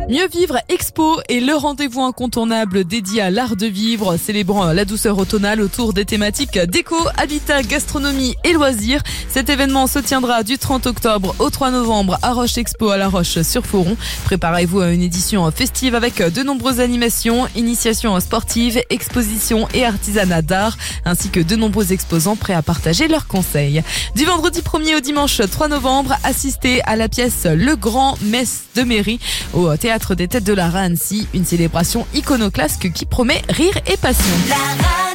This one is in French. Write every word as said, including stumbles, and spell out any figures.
Mieux vivre Expo est le rendez-vous incontournable dédié à l'art de vivre, célébrant la douceur automnale autour des thématiques déco, habitat, gastronomie et loisirs. Cet événement se tiendra du trente octobre au trois novembre à Roche Expo à La Roche-sur-Foron. Préparez-vous à une édition festive avec de nombreuses animations, initiations sportives, expositions et artisanat d'art, ainsi que de nombreux exposants prêts à partager leurs conseils. Du vendredi premier au dimanche trois novembre, assistez à la pièce Le Grand Messe de Mairie au Théâtre des Têtes de l'Art à Annecy, une célébration iconoclaste qui promet rire et passion.